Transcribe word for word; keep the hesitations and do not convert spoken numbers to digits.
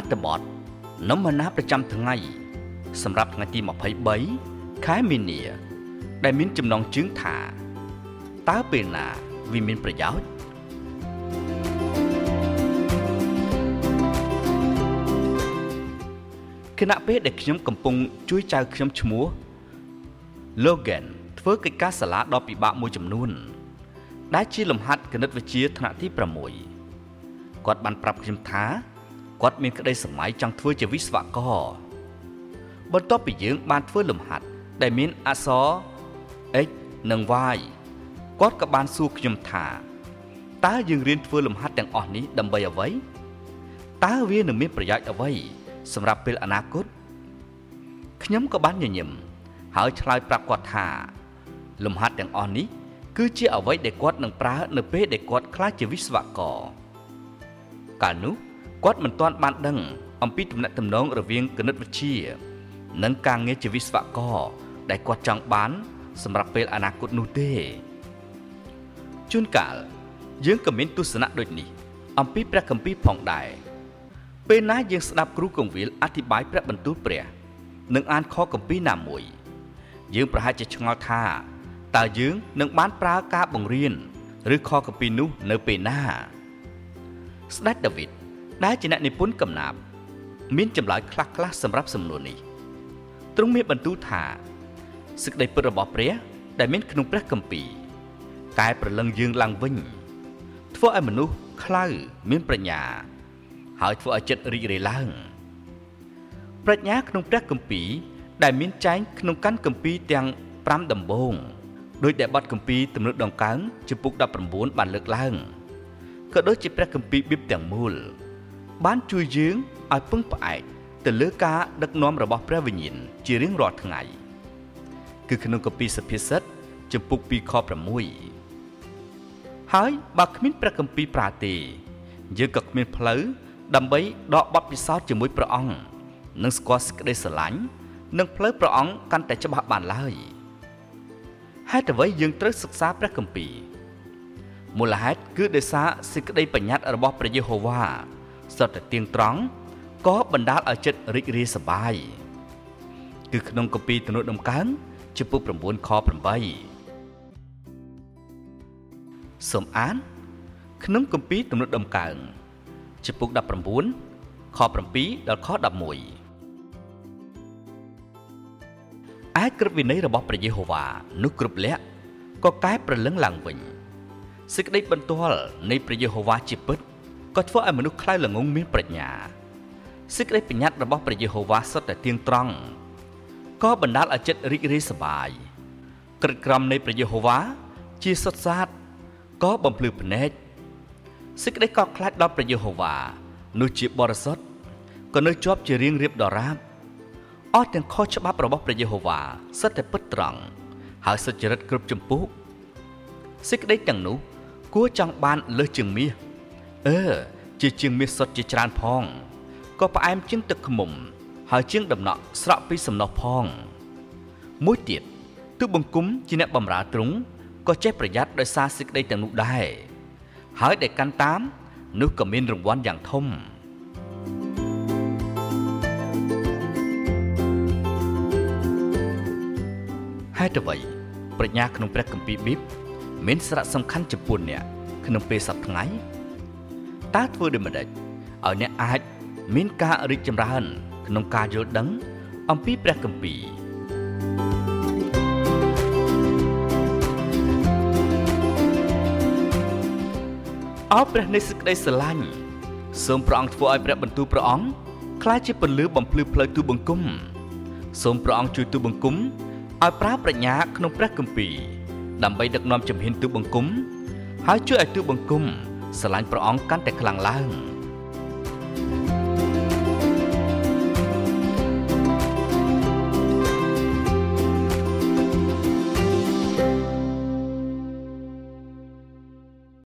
តបតនំណាប្រចាំថ្ងៃសម្រាប់ថ្ងៃទីยี่สิบสามខែមីនាដែលមានចំណងជើងថាតើពេលណាវាមានប្រយោជន៍គណៈពេលដែលខ្ញុំកំពុងជួយចៅខ្ញុំឈ្មោះ Logan ធ្វើកិច្ចការសាលាដ៏ពិបាកមួយចំនួនដែលជាលំហាត់គណិតវិទ្យាថ្នាក់ទីប្រាំមួយគាត់បានប្រាប់ខ្ញុំថាគាត់មានក្តីស្រមៃចង់ធ្វើជាវិស្វករបន្ទាប់ពីយើងបានធ្វើលំហាត់ដែលមានអក្សរ x និង y គាត់ក៏បានសួរខ្ញុំថាតើយើងរៀនធ្វើលំហាត់ទាំងអស់នេះដើម្បីអ្វីតើវានឹងមានប្រយោជន៍អ្វីសម្រាប់ពេលអនាគតខ្ញុំក៏បានញញឹមហើយឆ្លើយប្រាប់គាត់ថាលំហាត់ទាំងអស់នេះគឺជាអ្វីដែលគាត់នឹងប្រើនៅពេលដែលគាត់ក្លាយជាវិស្វករកាលនោះគាត់មិនទាន់បានដឹងអំពីទំនាក់ទំនងរវាងគណិតវិទ្យានិងការងារជាវិស្វករដែលគាត់ចង់បានសម្រាប់ពេលអនាគតនោះទេជួនកាលយើងក៏មានទស្សនៈដូចនេះអំពីព្រះគម្ពីរផងដែរពេលណាយើងស្ដាប់គ្រូកងវិលអធិប្បាយព្រះបន្ទូលព្រះនិងអានខគម្ពីរណាមួយយើងប្រហែលជាឆ្ងល់ថាតើយើងនឹងបានប្រើការបង្រៀនឬខគម្ពីរនោះនៅពេលណាស្ដេចដាវីតដែលជាអ្នកនិពន្ធកំណាព្យមានចម្លើយខ្លះៗសម្រាប់សំណួរនេះទ្រង់មានបន្ទូលថាសេចក្តីពិតរបស់ព្រះដែលមានក្នុងព្រះគម្ពីរកែប្រលឹងយើងឡើងវិញធ្វើឲ្យមនុស្សខ្លៅមានប្រាជ្ញាហើយធ្វើឲ្យចិត្តរីករាយឡើងប្រាជ្ញាក្នុងព្រះគម្ពីរដែលមានចែងក្នុងកាន់គម្ពីរទាំងប្រាំដំបូងដោយដែលបទគម្ពីរទំនុកដង្កើងជំពូកដប់ប្រាំបួនបានលើកឡើងក៏ដូចជាព្រះគម្ពីរបៀបទាំងមូលបានជួយយើងឲ្យពឹងផ្អែកទៅលើការដឹកនាំរបស់ព្រះវិញ្ញាណជារៀងរាល់ថ្ងៃគឺក្នុងគម្ពីរសុភាសិតជំពូកពីរខប្រាំមួយហើយបើគ្មានព្រះគម្ពីរប្រើទេយើងក៏គ្មានផ្លូវដើម្បីដកបទពិសោធន៍ជាមួយព្រះអង្គនិងស្គាល់សេចក្តីស្រឡាញ់និងផ្លូវព្រះអង្គកាន់តែច្បាស់បានឡើយហេតុអ្វីយើងត្រូវសិក្សាព្រះគម្ពីរមូលហេតុគឺដោយសារសេចក្តីបញ្ញត្តិរបស់ព្រះយេហូវ៉ាសុទ្ធតែទៀងត្រង់ក៏បណ្ដាលឲ្យចិត្តរីករាយសប្បាយគឺក្នុងគម្ពីរទំនុកដំកើងជំពូកប្រាំបួនខប្រាំបីសូមអានក្នុងគម្ពីរទំនុកដំកើងជំពូកដប់ប្រាំបួនខប្រាំពីរដល់ខដប់មួយឯក្រឹតវិន័យរបស់ព្រះយេហូវ៉ានោះគ្រប់លក្ខក៏កែប្រលឹងឡើងវិញសេចក្តីបន្ទាល់នៃព្រះយេហូវ៉ាជាពិតក៏ធ្វើឲ្យមនុស្សខ្លៅល្ងងមានប្រាជ្ញាសេចក្តីបញ្ញត្តិរបស់ព្រះយេហូវ៉ាសុទ្ធតែទៀងត្រង់ក៏បណ្ដាលឲ្យចិត្តរីករាយសប្បាយក្រឹតក្រមនៃព្រះយេហូវ៉ាជាសុទ្ធសាធក៏បំភ្លឺភ្នែកសេចក្តីកោតខ្លាចដល់ព្រះយេហូវ៉ានោះជាបរិសុទ្ធក៏នៅជាប់ជារៀងរៀបដរាបអស់ទាំងខុសច្បាប់របស់ព្រះយេហូវ៉ាសុទ្ធតែពិតត្រង់ហើយសុចរិតគ្រប់ចម្ពោះសេចក្តីទាំងនោះគួរចង់បានលើសជាងមាសអឺជាជាងមាសសុទ្ធជាច្រើនផងក៏ផ្អែមជាងទឹកឃ្មុំហើយជាងដំណក់ស្រក់ពីសំណុះផងមួយទៀតទូបង្គំជាអ្នកបម្រើទ្រង់ក៏ចេះប្រយ័ត្នដោយសារសេចក្តីទាំងនោះដែរហើយដែលកាន់តាមនោះក៏មានរង្វាន់យ៉ាងធំហេតុអ្វីប្រាជ្ញាក្នុងព្រះគម្ពីរប៊ីបមានសារៈសំខាន់ចំពោះអ្នកក្នុងពេលសប្តាហ៍ថ្ងៃតើធ្វើដូចម្តេចឲ្យអ្នកអាចមានការរីកចម្រើនក្នុងការយល់ដឹងអំពីព្រះគម្ពីរអោព្រះនៃសេចក្តីស្រឡាញ់សូមព្រះអង្គធ្វើឲ្យព្រះបន្ទូលព្រះអង្គក្លាយជាពន្លឺបំភ្លឺផ្លូវទូបង្គំសូមព្រះអង្គជួយទូបង្គំឲ្យប្រើប្រាជ្ញាក្នុងព្រះគម្ពីរដើម្បីដឹកនាំជំហានទូបង្គំហើយជួយឲ្យទូបង្គំស្រឡាញ់ព្រះអង្គកាន់តែខ្លាំងឡើង